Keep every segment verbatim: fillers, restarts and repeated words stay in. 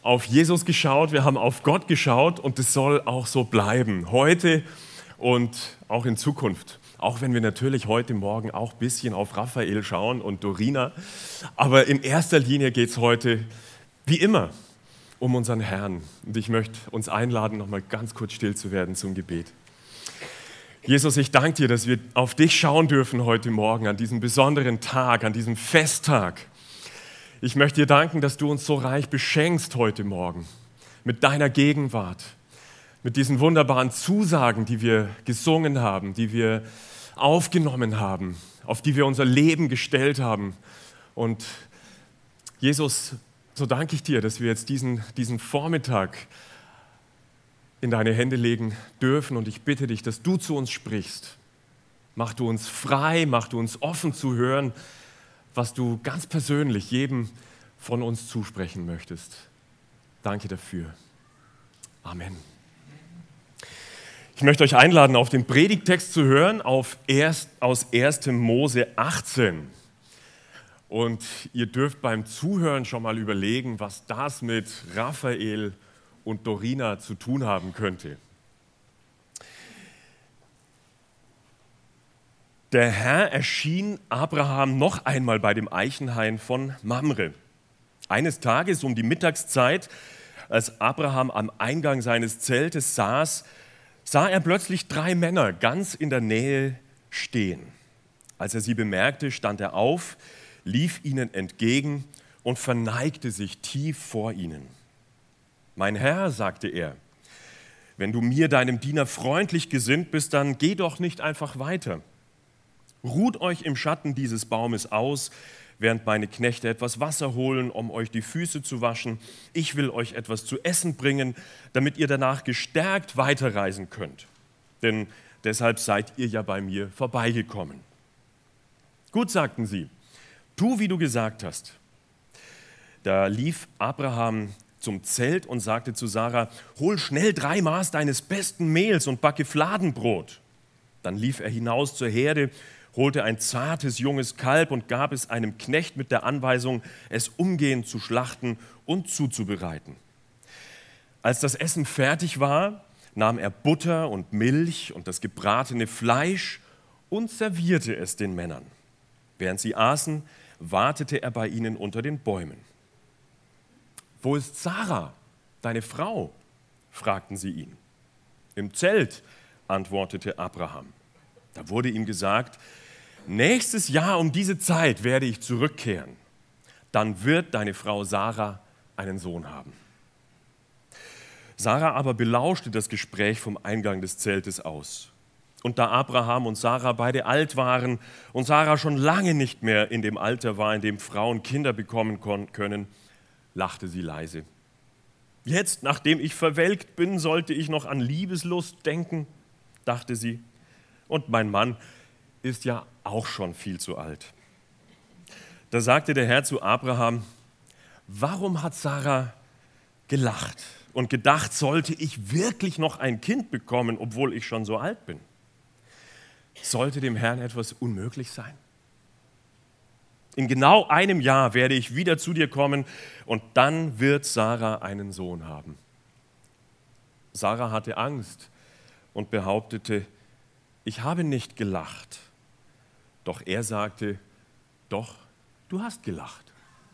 auf Jesus geschaut, wir haben auf Gott geschaut und das soll auch so bleiben, heute und auch in Zukunft. Auch wenn wir natürlich heute Morgen auch ein bisschen auf Raphael schauen und Dorina. Aber in erster Linie geht es heute, wie immer, um unseren Herrn. Und ich möchte uns einladen, noch mal ganz kurz still zu werden zum Gebet. Jesus, ich danke dir, dass wir auf dich schauen dürfen heute Morgen, an diesem besonderen Tag, an diesem Festtag. Ich möchte dir danken, dass du uns so reich beschenkst heute Morgen mit deiner Gegenwart, mit diesen wunderbaren Zusagen, die wir gesungen haben, die wir aufgenommen haben, auf die wir unser Leben gestellt haben. Und Jesus, so danke ich dir, dass wir jetzt diesen, diesen Vormittag in deine Hände legen dürfen. Und ich bitte dich, dass du zu uns sprichst. Mach du uns frei, mach du uns offen zu hören, was du ganz persönlich jedem von uns zusprechen möchtest. Danke dafür. Amen. Ich möchte euch einladen, auf den Predigttext zu hören, auf erst, aus erstem Mose achtzehn. Und ihr dürft beim Zuhören schon mal überlegen, was das mit Raphael und Dorina zu tun haben könnte. Der Herr erschien Abraham noch einmal bei dem Eichenhain von Mamre. Eines Tages um die Mittagszeit, als Abraham am Eingang seines Zeltes saß, sah er plötzlich drei Männer ganz in der Nähe stehen. Als er sie bemerkte, stand er auf, lief ihnen entgegen und verneigte sich tief vor ihnen. »Mein Herr«, sagte er, »wenn du mir, deinem Diener, freundlich gesinnt bist, dann geh doch nicht einfach weiter. Ruht euch im Schatten dieses Baumes aus, während meine Knechte etwas Wasser holen, um euch die Füße zu waschen. Ich will euch etwas zu essen bringen, damit ihr danach gestärkt weiterreisen könnt. Denn deshalb seid ihr ja bei mir vorbeigekommen.« »Gut«, sagten sie, »tu, wie du gesagt hast.« Da lief Abraham zum Zelt und sagte zu Sarah, »Hol schnell drei Maß deines besten Mehls und backe Fladenbrot.« Dann lief er hinaus zur Herde, holte ein zartes, junges Kalb und gab es einem Knecht mit der Anweisung, es umgehend zu schlachten und zuzubereiten. Als das Essen fertig war, nahm er Butter und Milch und das gebratene Fleisch und servierte es den Männern. Während sie aßen, wartete er bei ihnen unter den Bäumen. »Wo ist Sarah, deine Frau?« fragten sie ihn. »Im Zelt«, antwortete Abraham. Da wurde ihm gesagt, »Nächstes Jahr um diese Zeit werde ich zurückkehren. Dann wird deine Frau Sarah einen Sohn haben.« Sarah aber belauschte das Gespräch vom Eingang des Zeltes aus. Und da Abraham und Sarah beide alt waren und Sarah schon lange nicht mehr in dem Alter war, in dem Frauen Kinder bekommen können, lachte sie leise. »Jetzt, nachdem ich verwelkt bin, sollte ich noch an Liebeslust denken«, dachte sie. »Und mein Mann ist ja auch schon viel zu alt.« Da sagte der Herr zu Abraham, »Warum hat Sarah gelacht und gedacht, sollte ich wirklich noch ein Kind bekommen, obwohl ich schon so alt bin? Sollte dem Herrn etwas unmöglich sein? In genau einem Jahr werde ich wieder zu dir kommen und dann wird Sarah einen Sohn haben.« Sarah hatte Angst und behauptete, »Ich habe nicht gelacht.« Doch er sagte, »Doch, du hast gelacht.«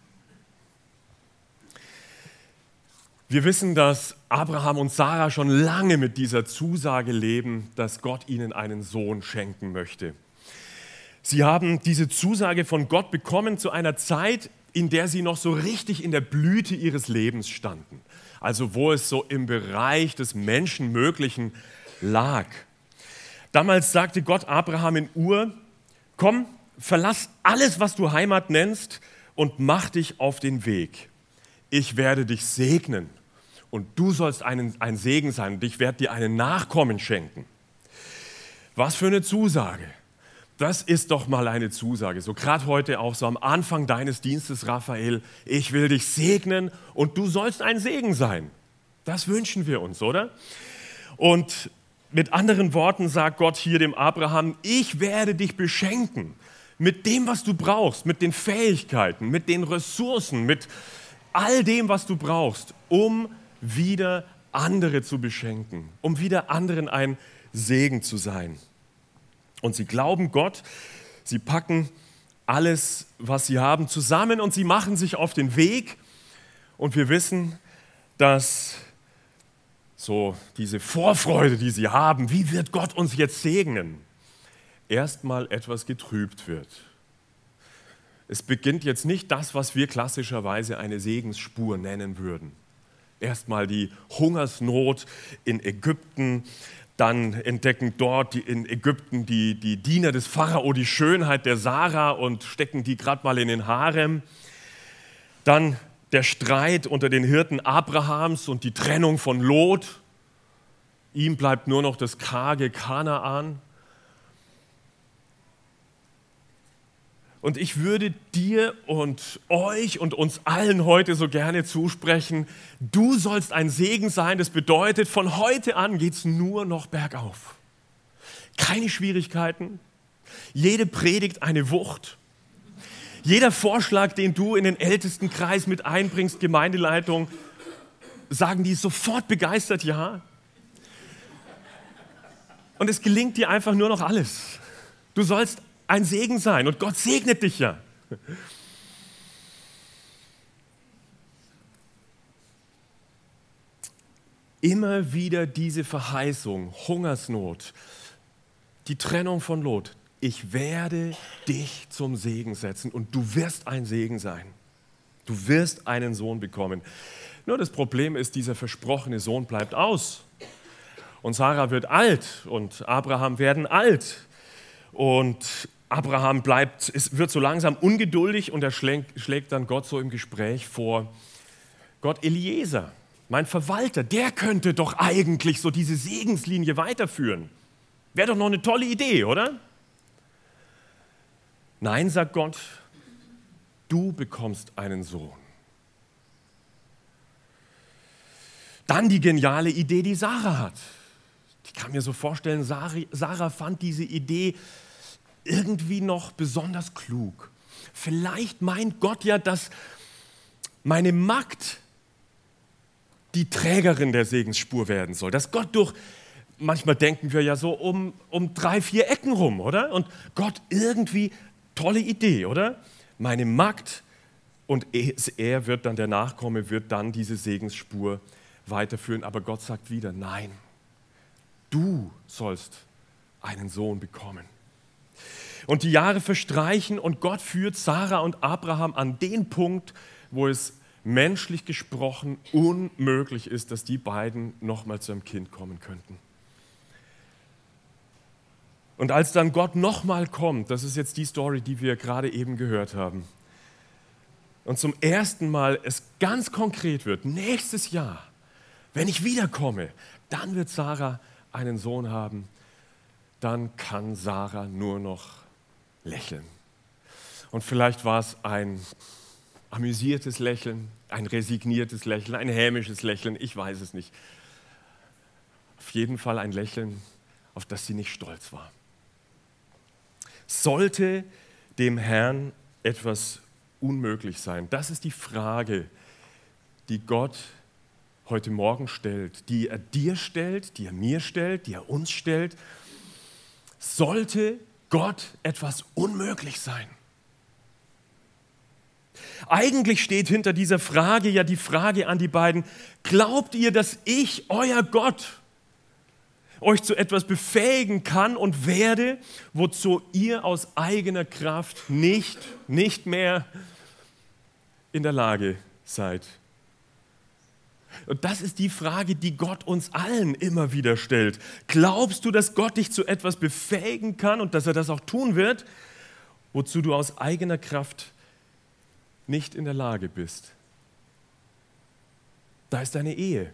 Wir wissen, dass Abraham und Sarah schon lange mit dieser Zusage leben, dass Gott ihnen einen Sohn schenken möchte. Sie haben diese Zusage von Gott bekommen zu einer Zeit, in der sie noch so richtig in der Blüte ihres Lebens standen. Also wo es so im Bereich des Menschenmöglichen lag. Damals sagte Gott Abraham in Ur, »Komm, verlass alles, was du Heimat nennst und mach dich auf den Weg. Ich werde dich segnen und du sollst einen, ein Segen sein und ich werde dir einen Nachkommen schenken.« Was für eine Zusage. Das ist doch mal eine Zusage. So gerade heute auch so am Anfang deines Dienstes, Raphael, ich will dich segnen und du sollst ein Segen sein. Das wünschen wir uns, oder? Und mit anderen Worten sagt Gott hier dem Abraham, ich werde dich beschenken mit dem, was du brauchst, mit den Fähigkeiten, mit den Ressourcen, mit all dem, was du brauchst, um wieder andere zu beschenken, um wieder anderen ein Segen zu sein. Und sie glauben Gott, sie packen alles, was sie haben, zusammen und sie machen sich auf den Weg. Und wir wissen, dass so diese Vorfreude, die sie haben, wie wird Gott uns jetzt segnen, erstmal etwas getrübt wird. Es beginnt jetzt nicht das, was wir klassischerweise eine Segensspur nennen würden. Erstmal die Hungersnot in Ägypten, dann entdecken dort die, in Ägypten die, die Diener des Pharao die Schönheit der Sarah und stecken die gerade mal in den Harem. Dann der Streit unter den Hirten Abrahams und die Trennung von Lot. Ihm bleibt nur noch das karge Kanaan. Und ich würde dir und euch und uns allen heute so gerne zusprechen, du sollst ein Segen sein. Das bedeutet, von heute an geht es nur noch bergauf. Keine Schwierigkeiten, jede Predigt eine Wucht. Jeder Vorschlag, den du in den Ältestenkreis mit einbringst, Gemeindeleitung, sagen die sofort begeistert ja. Und es gelingt dir einfach nur noch alles. Du sollst ein Segen sein und Gott segnet dich ja. Immer wieder diese Verheißung, Hungersnot, die Trennung von Lot. Ich werde dich zum Segen setzen und du wirst ein Segen sein. Du wirst einen Sohn bekommen. Nur das Problem ist, dieser versprochene Sohn bleibt aus. Und Sarah wird alt und Abraham werden alt. Und Abraham bleibt, es wird so langsam ungeduldig und er schlägt, schlägt dann Gott so im Gespräch vor, Gott, Eliezer, mein Verwalter, der könnte doch eigentlich so diese Segenslinie weiterführen. Wäre doch noch eine tolle Idee, oder? Nein, sagt Gott, du bekommst einen Sohn. Dann die geniale Idee, die Sarah hat. Ich kann mir so vorstellen, Sarah fand diese Idee irgendwie noch besonders klug. Vielleicht meint Gott ja, dass meine Magd die Trägerin der Segensspur werden soll. Dass Gott durch, manchmal denken wir ja so um, um drei, vier Ecken rum, oder? Und Gott irgendwie, tolle Idee, oder? Meine Magd und er wird dann, der Nachkomme, wird dann diese Segensspur weiterführen. Aber Gott sagt wieder, nein, du sollst einen Sohn bekommen. Und die Jahre verstreichen und Gott führt Sarah und Abraham an den Punkt, wo es menschlich gesprochen unmöglich ist, dass die beiden nochmal zu einem Kind kommen könnten. Und als dann Gott nochmal kommt, das ist jetzt die Story, die wir gerade eben gehört haben, und zum ersten Mal es ganz konkret wird, nächstes Jahr, wenn ich wiederkomme, dann wird Sarah einen Sohn haben, dann kann Sarah nur noch lächeln. Und vielleicht war es ein amüsiertes Lächeln, ein resigniertes Lächeln, ein hämisches Lächeln, ich weiß es nicht. Auf jeden Fall ein Lächeln, auf das sie nicht stolz war. Sollte dem Herrn etwas unmöglich sein? Das ist die Frage, die Gott heute Morgen stellt, die er dir stellt, die er mir stellt, die er uns stellt. Sollte Gott etwas unmöglich sein? Eigentlich steht hinter dieser Frage ja die Frage an die beiden, glaubt ihr, dass ich, euer Gott, euch zu etwas befähigen kann und werde, wozu ihr aus eigener Kraft nicht, nicht mehr in der Lage seid? Und das ist die Frage, die Gott uns allen immer wieder stellt. Glaubst du, dass Gott dich zu etwas befähigen kann und dass er das auch tun wird, wozu du aus eigener Kraft nicht in der Lage bist? Da ist deine Ehe.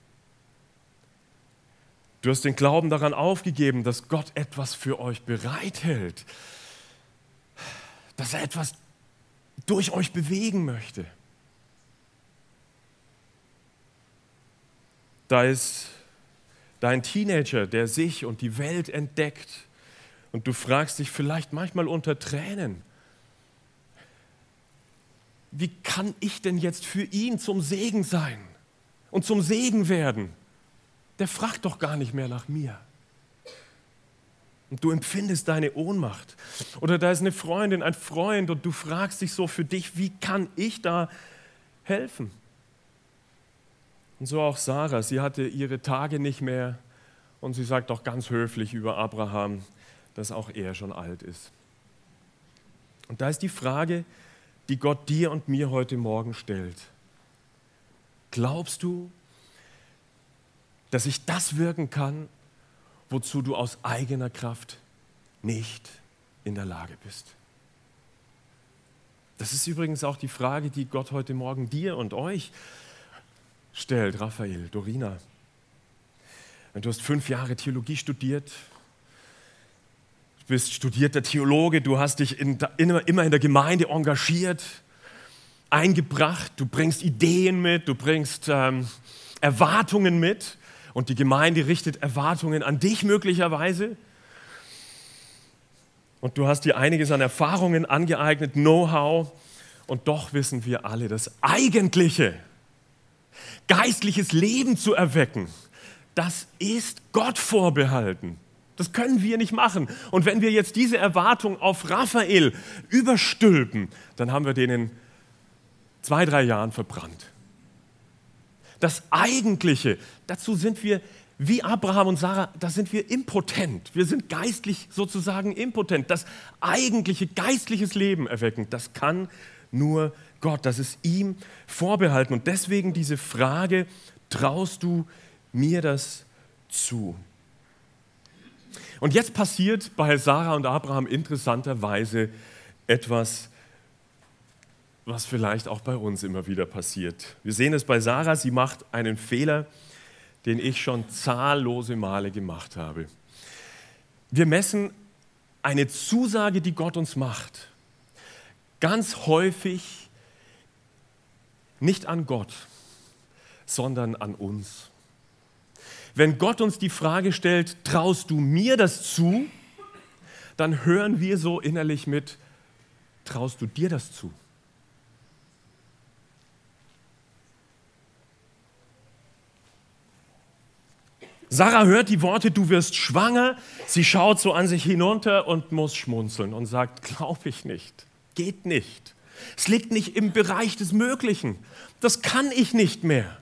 Du hast den Glauben daran aufgegeben, dass Gott etwas für euch bereithält, dass er etwas durch euch bewegen möchte. Da ist dein Teenager, der sich und die Welt entdeckt und du fragst dich vielleicht manchmal unter Tränen, wie kann ich denn jetzt für ihn zum Segen sein? und zum Segen werden, der fragt doch gar nicht mehr nach mir. Und du empfindest deine Ohnmacht. Oder da ist eine Freundin, ein Freund und du fragst dich so für dich, wie kann ich da helfen? Und so auch Sarah, sie hatte ihre Tage nicht mehr und sie sagt auch ganz höflich über Abraham, dass auch er schon alt ist. Und da ist die Frage, die Gott dir und mir heute Morgen stellt. Glaubst du, dass ich das wirken kann, wozu du aus eigener Kraft nicht in der Lage bist? Das ist übrigens auch die Frage, die Gott heute Morgen dir und euch stellt, Raphael, Dorina. Du hast fünf Jahre Theologie studiert, du bist studierter Theologe, du hast dich in, in, immer in der Gemeinde engagiert, eingebracht, du bringst Ideen mit, du bringst ähm, Erwartungen mit und die Gemeinde richtet Erwartungen an dich möglicherweise. Und du hast dir einiges an Erfahrungen angeeignet, Know-how, und doch wissen wir alle, das Eigentliche, geistliches Leben zu erwecken, das ist Gott vorbehalten. Das können wir nicht machen. Und wenn wir jetzt diese Erwartung auf Raphael überstülpen, dann haben wir den in zwei, drei Jahren verbrannt. Das Eigentliche, dazu sind wir wie Abraham und Sarah, da sind wir impotent. Wir sind geistlich sozusagen impotent. Das eigentliche geistliches Leben erwecken, das kann nur Gott. Das ist ihm vorbehalten. Und deswegen diese Frage, traust du mir das zu? Und jetzt passiert bei Sarah und Abraham interessanterweise etwas, was vielleicht auch bei uns immer wieder passiert. Wir sehen es bei Sarah, sie macht einen Fehler, den ich schon zahllose Male gemacht habe. Wir messen eine Zusage, die Gott uns macht, ganz häufig nicht an Gott, sondern an uns. Wenn Gott uns die Frage stellt, traust du mir das zu, dann hören wir so innerlich mit, traust du dir das zu? Sarah hört die Worte, du wirst schwanger, sie schaut so an sich hinunter und muss schmunzeln und sagt, glaube ich nicht, geht nicht. Es liegt nicht im Bereich des Möglichen, das kann ich nicht mehr.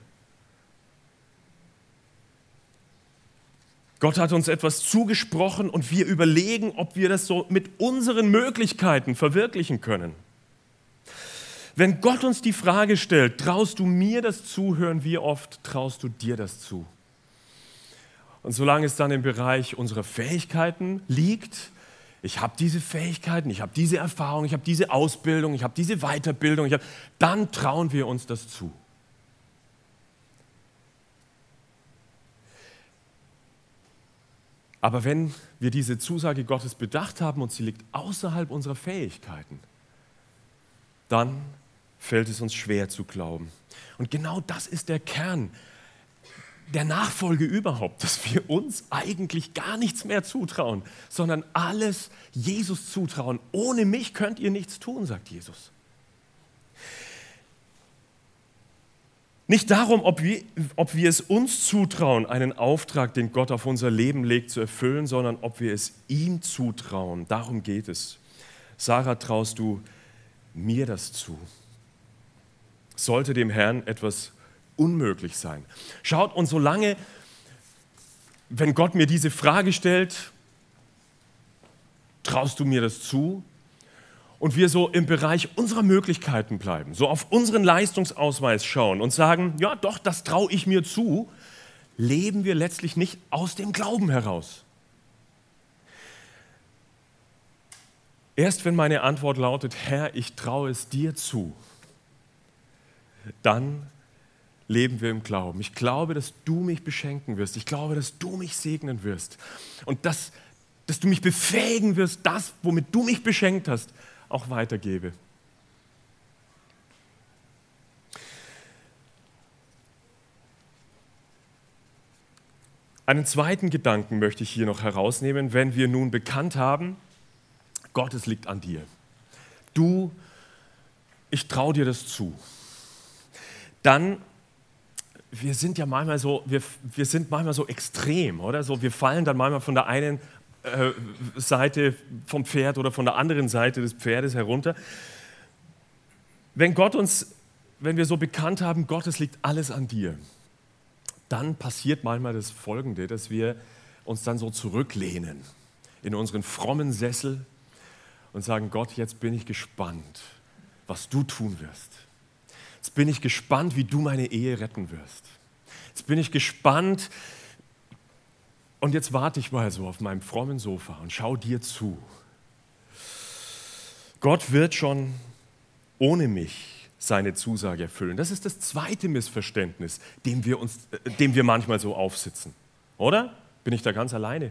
Gott hat uns etwas zugesprochen und wir überlegen, ob wir das so mit unseren Möglichkeiten verwirklichen können. Wenn Gott uns die Frage stellt, traust du mir das zu, hören wir oft, traust du dir das zu? Und solange es dann im Bereich unserer Fähigkeiten liegt, ich habe diese Fähigkeiten, ich habe diese Erfahrung, ich habe diese Ausbildung, ich habe diese Weiterbildung, ich hab, dann trauen wir uns das zu. Aber wenn wir diese Zusage Gottes bedacht haben und sie liegt außerhalb unserer Fähigkeiten, dann fällt es uns schwer zu glauben. Und genau das ist der Kern der Nachfolge überhaupt, dass wir uns eigentlich gar nichts mehr zutrauen, sondern alles Jesus zutrauen. Ohne mich könnt ihr nichts tun, sagt Jesus. Nicht darum, ob wir, ob wir es uns zutrauen, einen Auftrag, den Gott auf unser Leben legt, zu erfüllen, sondern ob wir es ihm zutrauen. Darum geht es. Sarah, traust du mir das zu? Sollte dem Herrn etwas unmöglich sein? Schaut, und solange, wenn Gott mir diese Frage stellt, traust du mir das zu? Und wir so im Bereich unserer Möglichkeiten bleiben, so auf unseren Leistungsausweis schauen und sagen, ja doch, das traue ich mir zu, leben wir letztlich nicht aus dem Glauben heraus. Erst wenn meine Antwort lautet, Herr, ich traue es dir zu, dann leben wir im Glauben. Ich glaube, dass du mich beschenken wirst. Ich glaube, dass du mich segnen wirst. Und dass, dass du mich befähigen wirst, das, womit du mich beschenkt hast, auch weitergebe. Einen zweiten Gedanken möchte ich hier noch herausnehmen, wenn wir nun bekannt haben, Gott, es liegt an dir. Du, ich traue dir das zu. Dann wir sind ja manchmal so, wir, wir sind manchmal so extrem, oder? So, wir fallen dann manchmal von der einen äh, Seite vom Pferd oder von der anderen Seite des Pferdes herunter. Wenn Gott uns, wenn wir so bekannt haben, Gott, es liegt alles an dir, dann passiert manchmal das Folgende, dass wir uns dann so zurücklehnen in unseren frommen Sessel und sagen, Gott, jetzt bin ich gespannt, was du tun wirst. Jetzt bin ich gespannt, wie du meine Ehe retten wirst. Jetzt bin ich gespannt und jetzt warte ich mal so auf meinem frommen Sofa und schau dir zu. Gott wird schon ohne mich seine Zusage erfüllen. Das ist das zweite Missverständnis, dem wir, uns, dem wir manchmal so aufsitzen. Oder? Bin ich da ganz alleine?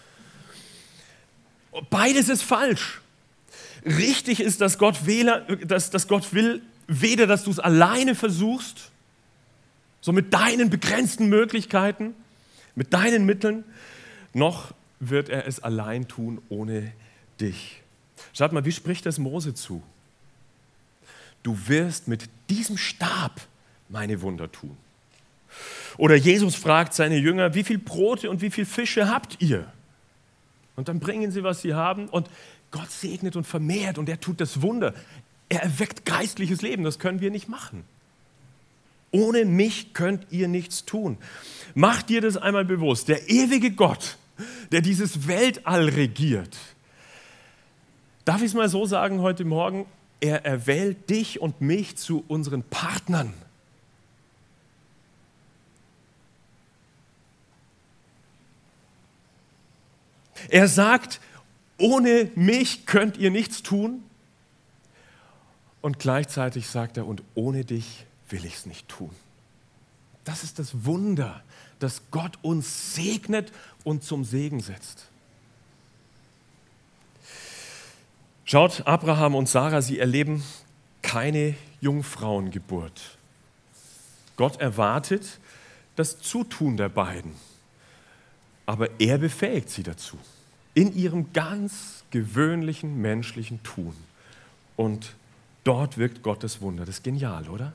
Beides ist falsch. Richtig ist, dass Gott, wähle, dass, dass Gott will, weder, dass du es alleine versuchst, so mit deinen begrenzten Möglichkeiten, mit deinen Mitteln, noch wird er es allein tun ohne dich. Schaut mal, wie spricht das Mose zu? Du wirst mit diesem Stab meine Wunder tun. Oder Jesus fragt seine Jünger, wie viel Brote und wie viel Fische habt ihr? Und dann bringen sie, was sie haben, und Gott segnet und vermehrt und er tut das Wunder. Er erweckt geistliches Leben, das können wir nicht machen. Ohne mich könnt ihr nichts tun. Mach dir das einmal bewusst. Der ewige Gott, der dieses Weltall regiert, darf ich es mal so sagen heute Morgen, er erwählt dich und mich zu unseren Partnern. Er sagt, ohne mich könnt ihr nichts tun. Und gleichzeitig sagt er, und ohne dich will ich es nicht tun. Das ist das Wunder, dass Gott uns segnet und zum Segen setzt. Schaut, Abraham und Sarah, sie erleben keine Jungfrauengeburt. Gott erwartet das Zutun der beiden, aber er befähigt sie dazu, in ihrem ganz gewöhnlichen menschlichen Tun. Und dort wirkt Gottes Wunder. Das ist genial, oder?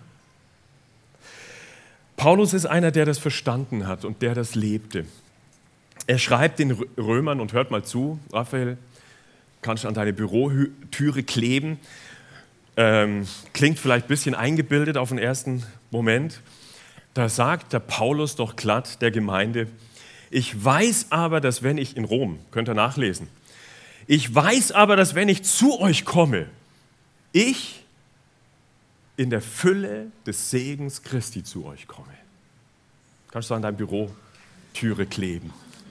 Paulus ist einer, der das verstanden hat und der das lebte. Er schreibt den Römern, und hört mal zu, Raphael, kannst du an deine Bürotüre kleben. Ähm, klingt vielleicht ein bisschen eingebildet auf den ersten Moment. Da sagt der Paulus doch glatt der Gemeinde, ich weiß aber, dass wenn ich in Rom, könnt ihr nachlesen, ich weiß aber, dass wenn ich zu euch komme, ich in der Fülle des Segens Christi zu euch komme. Kannst du an deinem Bürotüre kleben.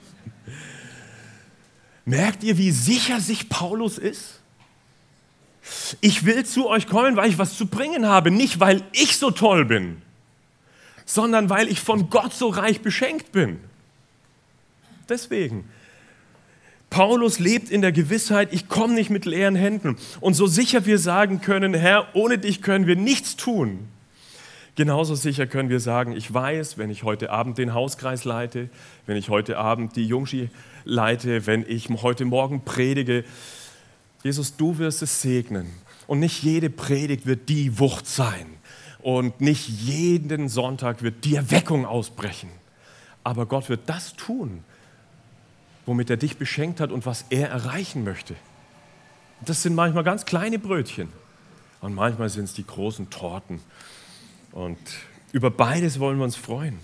Merkt ihr, wie sicher sich Paulus ist? Ich will zu euch kommen, weil ich was zu bringen habe, nicht weil ich so toll bin, sondern weil ich von Gott so reich beschenkt bin. Deswegen. Paulus lebt in der Gewissheit, ich komme nicht mit leeren Händen. Und so sicher wir sagen können, Herr, ohne dich können wir nichts tun, genauso sicher können wir sagen, ich weiß, wenn ich heute Abend den Hauskreis leite, wenn ich heute Abend die Jungschi leite, wenn ich heute Morgen predige, Jesus, du wirst es segnen. Und nicht jede Predigt wird die Wucht sein. Und nicht jeden Sonntag wird die Erweckung ausbrechen. Aber Gott wird das tun, womit er dich beschenkt hat und was er erreichen möchte. Das sind manchmal ganz kleine Brötchen und manchmal sind es die großen Torten. Und über beides wollen wir uns freuen.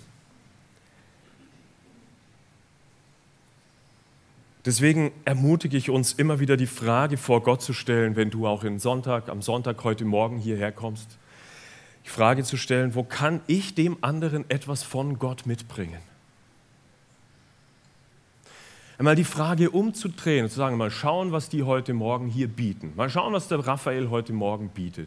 Deswegen ermutige ich uns, immer wieder die Frage vor Gott zu stellen, wenn du auch in Sonntag, am Sonntag heute Morgen hierher kommst, die Frage zu stellen, wo kann ich dem anderen etwas von Gott mitbringen? Einmal die Frage umzudrehen und zu sagen, mal schauen, was die heute Morgen hier bieten. Mal schauen, was der Raphael heute Morgen bietet.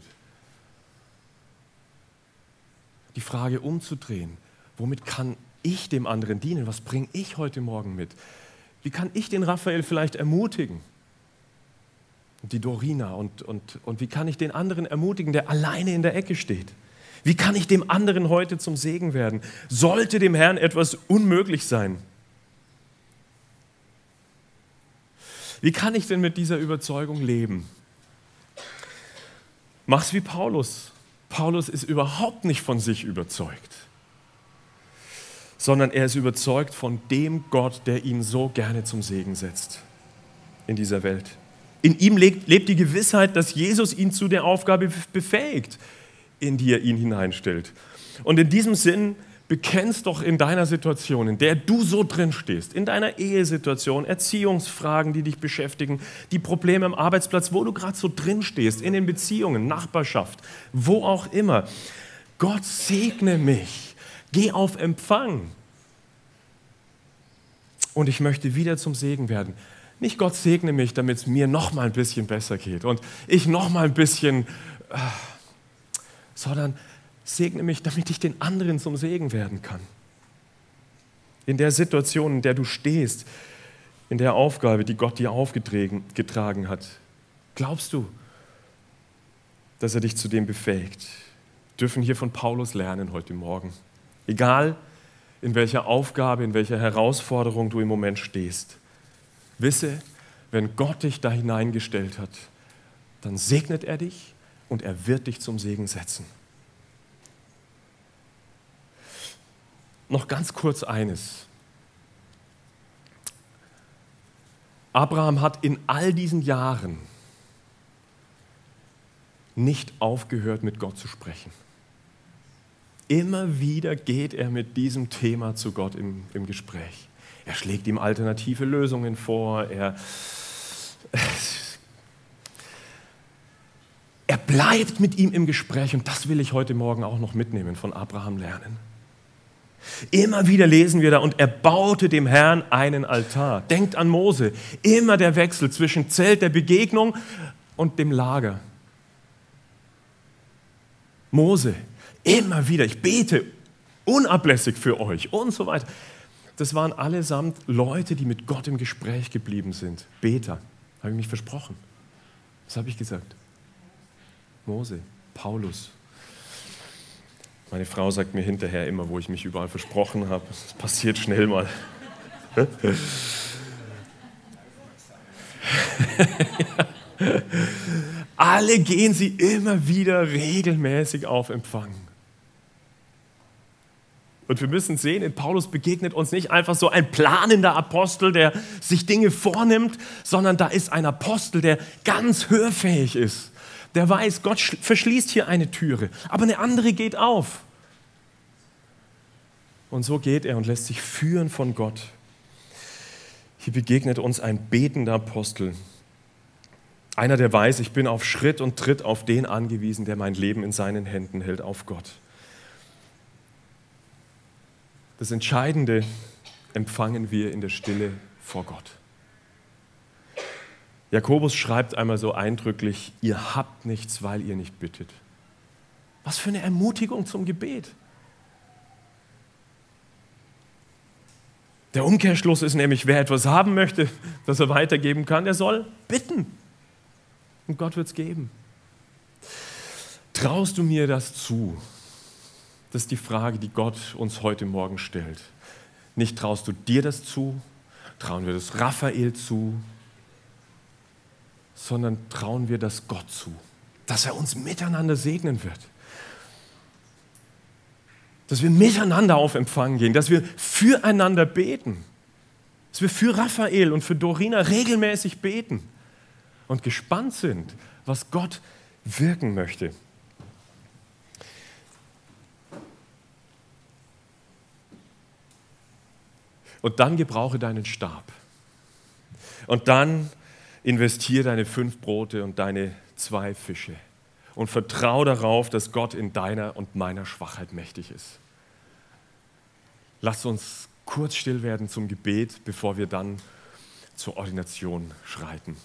Die Frage umzudrehen, womit kann ich dem anderen dienen? Was bringe ich heute Morgen mit? Wie kann ich den Raphael vielleicht ermutigen? Und die Dorina. Und, und, und wie kann ich den anderen ermutigen, der alleine in der Ecke steht? Wie kann ich dem anderen heute zum Segen werden? Sollte dem Herrn etwas unmöglich sein? Wie kann ich denn mit dieser Überzeugung leben? Mach's wie Paulus. Paulus ist überhaupt nicht von sich überzeugt. sondern er ist überzeugt von dem Gott, der ihn so gerne zum Segen setzt in dieser Welt. In ihm lebt, lebt die Gewissheit, dass Jesus ihn zu der Aufgabe befähigt, in die er ihn hineinstellt. Und in diesem Sinn, bekennst doch in deiner Situation, in der du so drin stehst, in deiner Ehesituation, Erziehungsfragen, die dich beschäftigen, die Probleme am Arbeitsplatz, wo du gerade so drin stehst, in den Beziehungen, Nachbarschaft, wo auch immer. Gott segne mich, geh auf Empfang. Und ich möchte wieder zum Segen werden. Nicht Gott segne mich, damit es mir noch mal ein bisschen besser geht und ich noch mal ein bisschen, äh, sondern segne mich, damit ich den anderen zum Segen werden kann. In der Situation, in der du stehst, in der Aufgabe, die Gott dir aufgetragen hat, glaubst du, dass er dich zu dem befähigt? Wir dürfen hier von Paulus lernen heute Morgen. Egal, in welcher Aufgabe, in welcher Herausforderung du im Moment stehst. Wisse, wenn Gott dich da hineingestellt hat, dann segnet er dich und er wird dich zum Segen setzen. Noch ganz kurz eines. Abraham hat in all diesen Jahren nicht aufgehört, mit Gott zu sprechen. Immer wieder geht er mit diesem Thema zu Gott im, im Gespräch. Er schlägt ihm alternative Lösungen vor. Er, er bleibt mit ihm im Gespräch und das will ich heute Morgen auch noch mitnehmen, von Abraham lernen. Immer wieder lesen wir da, und er baute dem Herrn einen Altar. Denkt an Mose, immer der Wechsel zwischen Zelt der Begegnung und dem Lager. Mose, immer wieder, ich bete unablässig für euch und so weiter. Das waren allesamt Leute, die mit Gott im Gespräch geblieben sind. Beter, habe ich mich versprochen. Was habe ich gesagt? Mose, Paulus. Meine Frau sagt mir hinterher immer, wo ich mich überall versprochen habe. Das passiert schnell mal. Alle gehen sie immer wieder regelmäßig auf Empfang. Und wir müssen sehen, in Paulus begegnet uns nicht einfach so ein planender Apostel, der sich Dinge vornimmt, sondern da ist ein Apostel, der ganz hörfähig ist. Der weiß, Gott verschließt hier eine Türe, aber eine andere geht auf. Und so geht er und lässt sich führen von Gott. Hier begegnet uns ein betender Apostel. Einer, der weiß, ich bin auf Schritt und Tritt auf den angewiesen, der mein Leben in seinen Händen hält, auf Gott. Das Entscheidende empfangen wir in der Stille vor Gott. Jakobus schreibt einmal so eindrücklich, ihr habt nichts, weil ihr nicht bittet. Was für eine Ermutigung zum Gebet. Der Umkehrschluss ist nämlich, wer etwas haben möchte, das er weitergeben kann, der soll bitten. Und Gott wird es geben. Traust du mir das zu? Das ist die Frage, die Gott uns heute Morgen stellt. Nicht traust du dir das zu, trauen wir das Raphael zu, sondern trauen wir das Gott zu, dass er uns miteinander segnen wird. Dass wir miteinander auf Empfang gehen, dass wir füreinander beten, dass wir für Raphael und für Dorina regelmäßig beten und gespannt sind, was Gott wirken möchte. Und dann gebrauche deinen Stab. Und dann investiere deine fünf Brote und deine zwei Fische. Und vertraue darauf, dass Gott in deiner und meiner Schwachheit mächtig ist. Lass uns kurz still werden zum Gebet, bevor wir dann zur Ordination schreiten.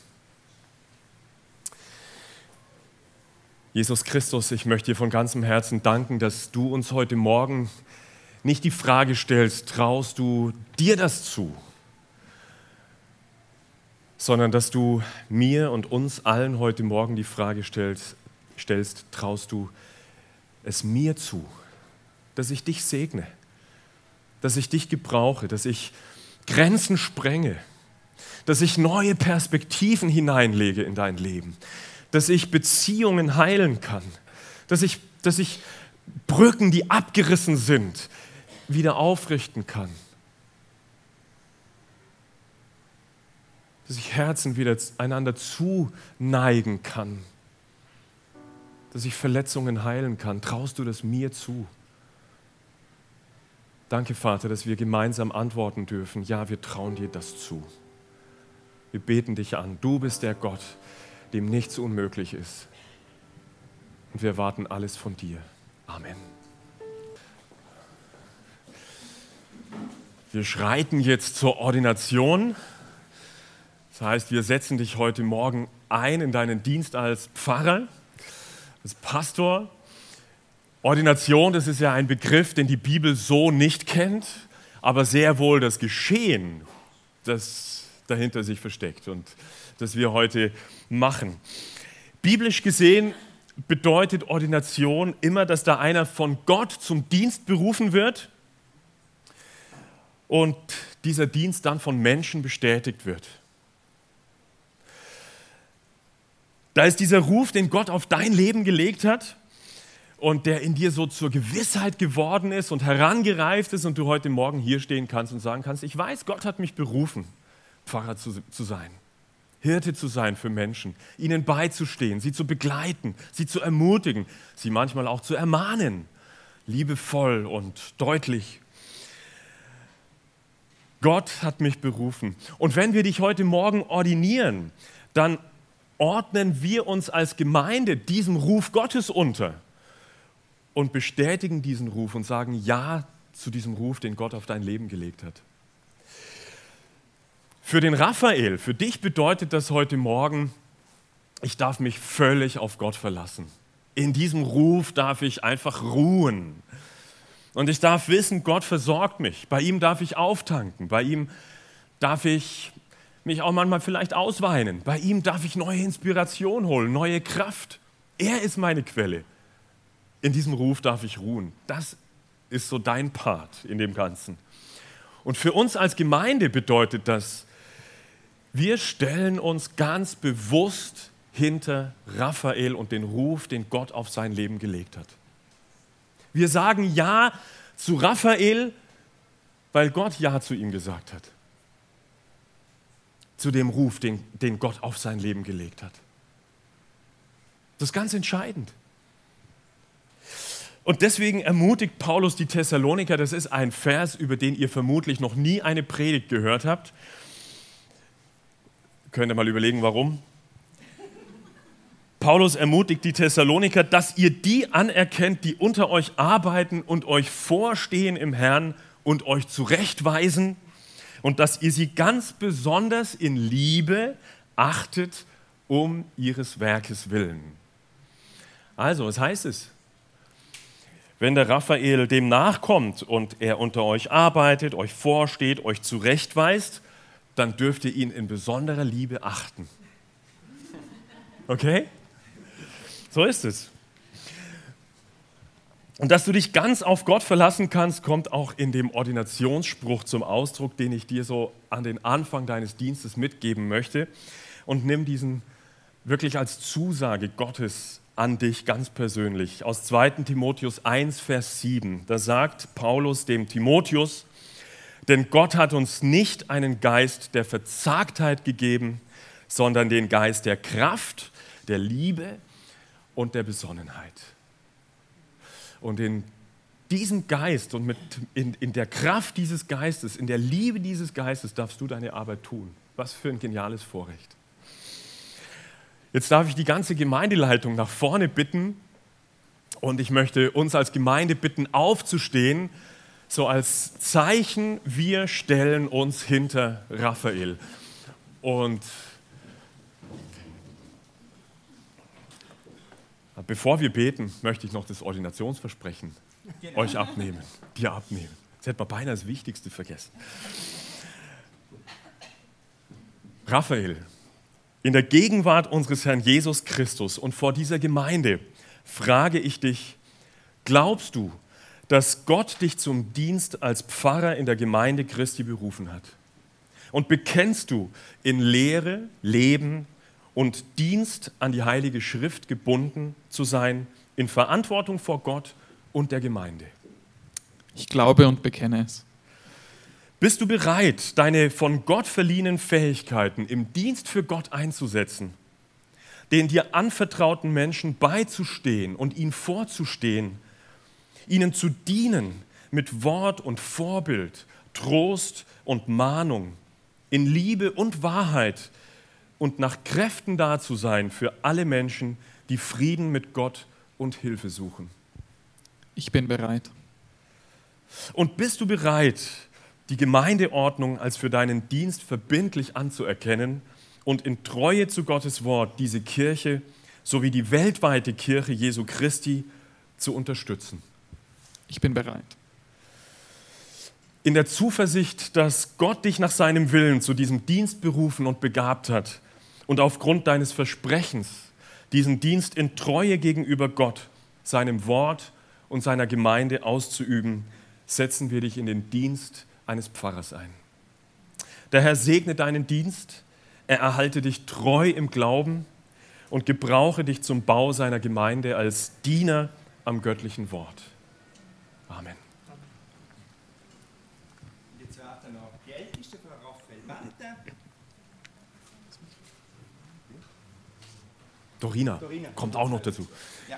Jesus Christus, ich möchte dir von ganzem Herzen danken, dass du uns heute Morgen nicht die Frage stellst, traust du dir das zu, sondern dass du mir und uns allen heute Morgen die Frage stellst, stellst, traust du es mir zu, dass ich dich segne, dass ich dich gebrauche, dass ich Grenzen sprenge, dass ich neue Perspektiven hineinlege in dein Leben, dass ich Beziehungen heilen kann, dass ich, dass ich Brücken, die abgerissen sind, wieder aufrichten kann. Dass ich Herzen wieder einander zuneigen kann. Dass ich Verletzungen heilen kann. Traust du das mir zu? Danke, Vater, dass wir gemeinsam antworten dürfen. Ja, wir trauen dir das zu. Wir beten dich an. Du bist der Gott, dem nichts unmöglich ist. Und wir erwarten alles von dir. Amen. Wir schreiten jetzt zur Ordination. Das heißt, wir setzen dich heute Morgen ein in deinen Dienst als Pfarrer, als Pastor. Ordination, das ist ja ein Begriff, den die Bibel so nicht kennt, aber sehr wohl das Geschehen, das dahinter sich versteckt und das wir heute machen. Biblisch gesehen bedeutet Ordination immer, dass da einer von Gott zum Dienst berufen wird und dieser Dienst dann von Menschen bestätigt wird. Da ist dieser Ruf, den Gott auf dein Leben gelegt hat und der in dir so zur Gewissheit geworden ist und herangereift ist und du heute Morgen hier stehen kannst und sagen kannst, ich weiß, Gott hat mich berufen, Pfarrer zu, zu sein, Hirte zu sein für Menschen, ihnen beizustehen, sie zu begleiten, sie zu ermutigen, sie manchmal auch zu ermahnen, liebevoll und deutlich. Gott hat mich berufen. Und wenn wir dich heute Morgen ordinieren, dann ordnen wir uns als Gemeinde diesem Ruf Gottes unter und bestätigen diesen Ruf und sagen Ja zu diesem Ruf, den Gott auf dein Leben gelegt hat. Für den Raphael, für dich bedeutet das heute Morgen, ich darf mich völlig auf Gott verlassen. In diesem Ruf darf ich einfach ruhen. Und ich darf wissen, Gott versorgt mich. Bei ihm darf ich auftanken. Bei ihm darf ich mich auch manchmal vielleicht ausweinen. Bei ihm darf ich neue Inspiration holen, neue Kraft. Er ist meine Quelle. In diesem Ruf darf ich ruhen. Das ist so dein Part in dem Ganzen. Und für uns als Gemeinde bedeutet das, wir stellen uns ganz bewusst hinter Raphael und den Ruf, den Gott auf sein Leben gelegt hat. Wir sagen Ja zu Raphael, weil Gott Ja zu ihm gesagt hat. Zu dem Ruf, den, den Gott auf sein Leben gelegt hat. Das ist ganz entscheidend. Und deswegen ermutigt Paulus die Thessaloniker, das ist ein Vers, über den ihr vermutlich noch nie eine Predigt gehört habt. Könnt ihr mal überlegen, warum? Paulus ermutigt die Thessaloniker, dass ihr die anerkennt, die unter euch arbeiten und euch vorstehen im Herrn und euch zurechtweisen und dass ihr sie ganz besonders in Liebe achtet um ihres Werkes willen. Also, was heißt es? Wenn der Raphael dem nachkommt und er unter euch arbeitet, euch vorsteht, euch zurechtweist, dann dürft ihr ihn in besonderer Liebe achten. Okay? So ist es. Und dass du dich ganz auf Gott verlassen kannst, kommt auch in dem Ordinationsspruch zum Ausdruck, den ich dir so an den Anfang deines Dienstes mitgeben möchte. Und nimm diesen wirklich als Zusage Gottes an dich ganz persönlich. Aus zweiten Timotheus eins, Vers sieben, da sagt Paulus dem Timotheus, denn Gott hat uns nicht einen Geist der Verzagtheit gegeben, sondern den Geist der Kraft, der Liebe und der Besonnenheit. Und in diesem Geist und mit, in, in der Kraft dieses Geistes, in der Liebe dieses Geistes darfst du deine Arbeit tun. Was für ein geniales Vorrecht. Jetzt darf ich die ganze Gemeindeleitung nach vorne bitten und ich möchte uns als Gemeinde bitten, aufzustehen, so als Zeichen, wir stellen uns hinter Raphael. Und bevor wir beten, möchte ich noch das Ordinationsversprechen genau. euch abnehmen, dir abnehmen. Das hätte man beinahe das Wichtigste vergessen. Raphael, in der Gegenwart unseres Herrn Jesus Christus und vor dieser Gemeinde frage ich dich, glaubst du, dass Gott dich zum Dienst als Pfarrer in der Gemeinde Christi berufen hat? Und bekennst du in Lehre, Leben und Dienst an die Heilige Schrift gebunden zu sein, in Verantwortung vor Gott und der Gemeinde? Ich glaube und bekenne es. Bist du bereit, deine von Gott verliehenen Fähigkeiten im Dienst für Gott einzusetzen, den dir anvertrauten Menschen beizustehen und ihnen vorzustehen, ihnen zu dienen mit Wort und Vorbild, Trost und Mahnung, in Liebe und Wahrheit und nach Kräften da zu sein für alle Menschen, die Frieden mit Gott und Hilfe suchen? Ich bin bereit. Und bist du bereit, die Gemeindeordnung als für deinen Dienst verbindlich anzuerkennen und in Treue zu Gottes Wort diese Kirche sowie die weltweite Kirche Jesu Christi zu unterstützen? Ich bin bereit. In der Zuversicht, dass Gott dich nach seinem Willen zu diesem Dienst berufen und begabt hat und aufgrund deines Versprechens, diesen Dienst in Treue gegenüber Gott, seinem Wort und seiner Gemeinde auszuüben, setzen wir dich in den Dienst eines Pfarrers ein. Der Herr segne deinen Dienst, er erhalte dich treu im Glauben und gebrauche dich zum Bau seiner Gemeinde als Diener am göttlichen Wort. Amen. Jetzt werden noch die Älteste von Raphael Bente. Dorina, Dorina kommt auch noch dazu. Ja.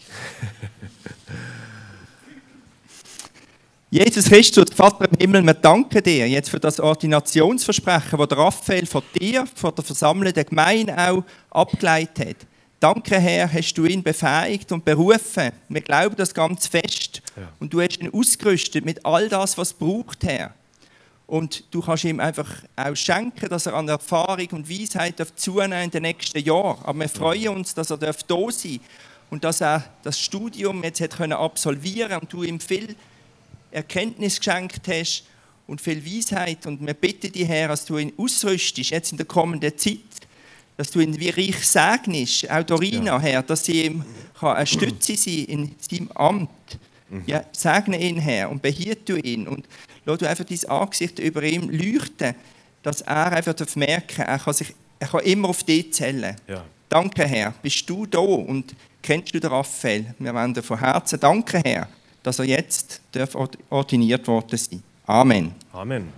Jesus Christus, Vater im Himmel, wir danken dir jetzt für das Ordinationsversprechen, das der Raphael von dir, von der versammelten Gemeinde auch abgeleitet hat. Danke, Herr, hast du ihn befähigt und berufen. Wir glauben das ganz fest. Ja. Und du hast ihn ausgerüstet mit all das, was es braucht, Herr. Und du kannst ihm einfach auch schenken, dass er an Erfahrung und Weisheit zunehmen in den nächsten Jahren. Aber wir freuen uns, dass er da sein darf und dass er das Studium jetzt hat können absolvieren und du ihm viel Erkenntnis geschenkt hast und viel Weisheit. Und wir bitten dich, Herr, dass du ihn ausrüstest, jetzt in der kommenden Zeit, dass du ihn wie reich segnest, auch Dorina, ja. Herr, dass sie ihm eine Stütze sein in seinem Amt. Mhm. Ja, segne ihn, Herr, und behielt du ihn und lass du einfach dein Angesicht über ihm leuchten, dass er einfach merken darf, er kann, sich, er kann immer auf dich zählen. Ja. Danke, Herr, bist du da und kennst du den Raphael? Wir wollen dir von Herzen danken, Herr, dass er jetzt ordiniert worden sein. Amen. Amen.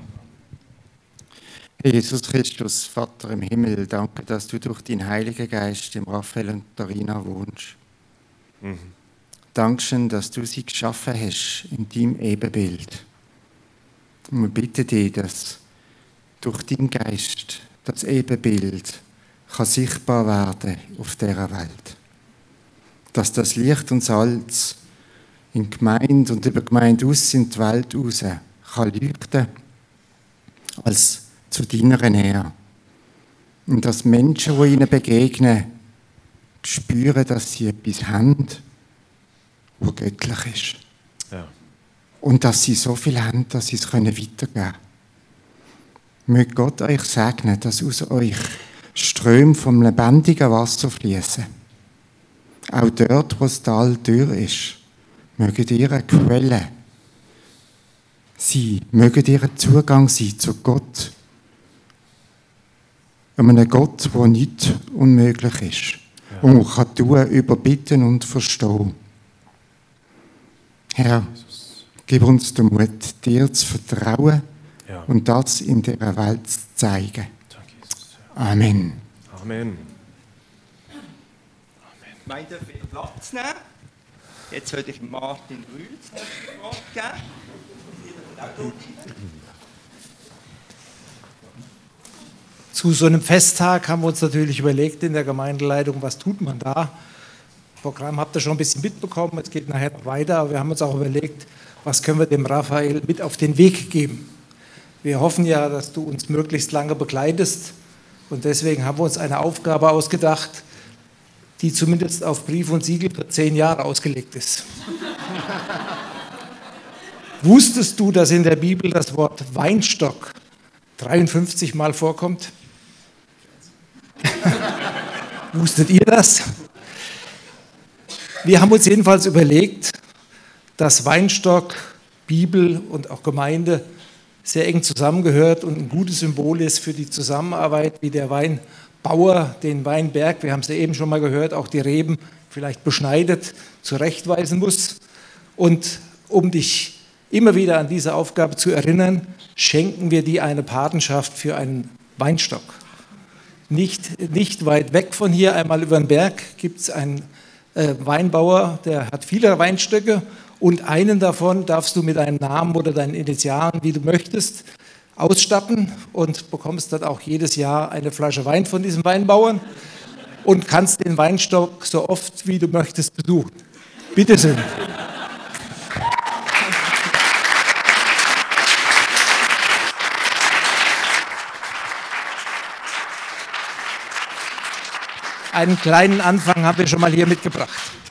Jesus Christus, Vater im Himmel, danke, dass du durch deinen Heiligen Geist im Raphael und Dorina wohnst. Mhm. Dankeschön, dass du sie geschaffen hast in deinem Ebenbild. Und wir bitten dich, dass durch deinen Geist das Ebenbild kann sichtbar werden auf dieser Welt. Dass das Licht und Salz in die Gemeinde und über die Gemeinde aus in die Welt raus kann leuchten als zu deiner Nähe. Und dass Menschen, die ihnen begegnen, spüren, dass sie etwas haben, was göttlich ist. Ja. Und dass sie so viel haben, dass sie es weitergeben können. Möge Gott euch segnen, dass aus euch Ströme vom lebendigen Wasser fließen. Auch dort, wo das Tal dürr ist, möget ihr eine Quelle sein, möget ihr ein Zugang sein zu Gott. Einem Gott, der nicht unmöglich ist. Ja. Und man kann tun, überbitten und verstehen. Herr, gib uns den Mut, dir zu vertrauen, ja, und das in dieser Welt zu zeigen. Danke, Jesus. Amen. Amen. Ich darf wieder Platz nehmen. Jetzt würde ich Martin Rühls das Wort geben. Zu so einem Festtag haben wir uns natürlich überlegt in der Gemeindeleitung, was tut man da? Das Programm habt ihr schon ein bisschen mitbekommen, es geht nachher noch weiter, aber wir haben uns auch überlegt, was können wir dem Raphael mit auf den Weg geben. Wir hoffen ja, dass du uns möglichst lange begleitest und deswegen haben wir uns eine Aufgabe ausgedacht, die zumindest auf Brief und Siegel für zehn Jahre ausgelegt ist. Wusstest du, dass in der Bibel das Wort Weinstock dreiundfünfzig Mal vorkommt? Wusstet ihr das? Wir haben uns jedenfalls überlegt, dass Weinstock, Bibel und auch Gemeinde sehr eng zusammengehört und ein gutes Symbol ist für die Zusammenarbeit, wie der Weinbauer den Weinberg, wir haben es ja eben schon mal gehört, auch die Reben vielleicht beschneidet, zurechtweisen muss. Und um dich immer wieder an diese Aufgabe zu erinnern, schenken wir dir eine Patenschaft für einen Weinstock. Nicht, nicht weit weg von hier, einmal über den Berg, gibt es einen äh, Weinbauer, der hat viele Weinstöcke und einen davon darfst du mit deinem Namen oder deinen Initialen, wie du möchtest, ausstatten und bekommst dann auch jedes Jahr eine Flasche Wein von diesem Weinbauern und kannst den Weinstock so oft, wie du möchtest, besuchen. Bitte schön. Einen kleinen Anfang haben wir schon mal hier mitgebracht.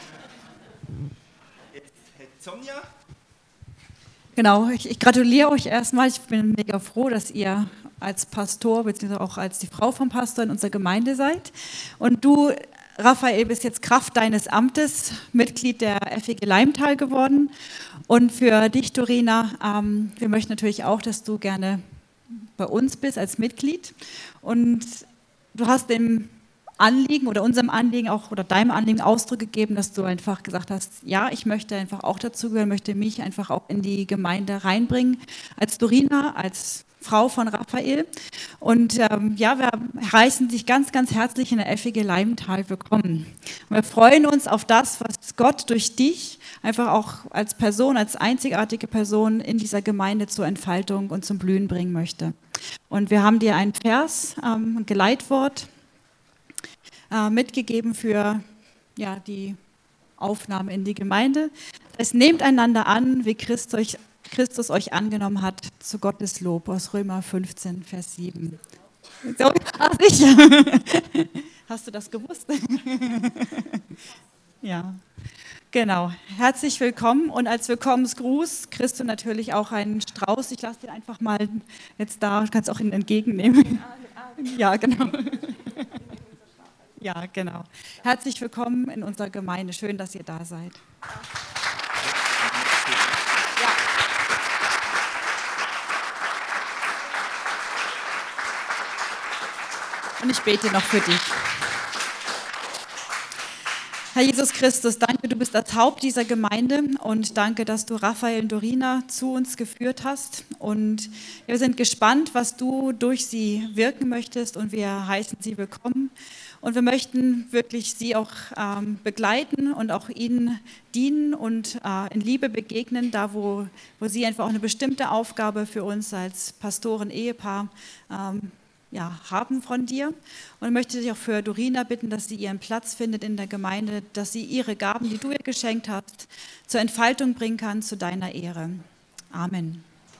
Sonja? Genau, ich, ich gratuliere euch erstmal. Ich bin mega froh, dass ihr als Pastor bzw. auch als die Frau vom Pastor in unserer Gemeinde seid. Und du, Raphael, bist jetzt Kraft deines Amtes Mitglied der F E G Leimtal geworden. Und für dich, Dorina, ähm, wir möchten natürlich auch, dass du gerne bei uns bist als Mitglied. Und du hast dem Anliegen oder unserem Anliegen auch oder deinem Anliegen Ausdruck gegeben, dass du einfach gesagt hast, ja, ich möchte einfach auch dazugehören, möchte mich einfach auch in die Gemeinde reinbringen, als Dorina, als Frau von Raphael. Und ähm, ja, wir heißen dich ganz, ganz herzlich in der F E G Leimtal willkommen. Und wir freuen uns auf das, was Gott durch dich einfach auch als Person, als einzigartige Person in dieser Gemeinde zur Entfaltung und zum Blühen bringen möchte. Und wir haben dir einen Vers, ähm, ein Geleitwort, mitgegeben für ja, die Aufnahme in die Gemeinde. Es nehmt einander an, wie Christus euch, Christus euch angenommen hat, zu Gottes Lob, aus Römer fünfzehn, Vers sieben. So, ach, sicher. Hast du das gewusst? Ja, genau. Herzlich willkommen und als Willkommensgruß kriegst du natürlich auch einen Strauß. Ich lasse den einfach mal jetzt da, du kannst auch ihn entgegennehmen. Ja, genau. Ja, genau. Herzlich willkommen in unserer Gemeinde. Schön, dass ihr da seid. Ja. Und ich bete noch für dich. Herr Jesus Christus, danke, du bist das Haupt dieser Gemeinde und danke, dass du Raphael und Dorina zu uns geführt hast. Und wir sind gespannt, was du durch sie wirken möchtest und wir heißen sie willkommen. Und wir möchten wirklich sie auch ähm, begleiten und auch ihnen dienen und äh, in Liebe begegnen, da wo, wo sie einfach auch eine bestimmte Aufgabe für uns als Pastoren-Ehepaar ähm, ja, haben von dir. Und ich möchte dich auch für Dorina bitten, dass sie ihren Platz findet in der Gemeinde, dass sie ihre Gaben, die du ihr geschenkt hast, zur Entfaltung bringen kann, zu deiner Ehre. Amen.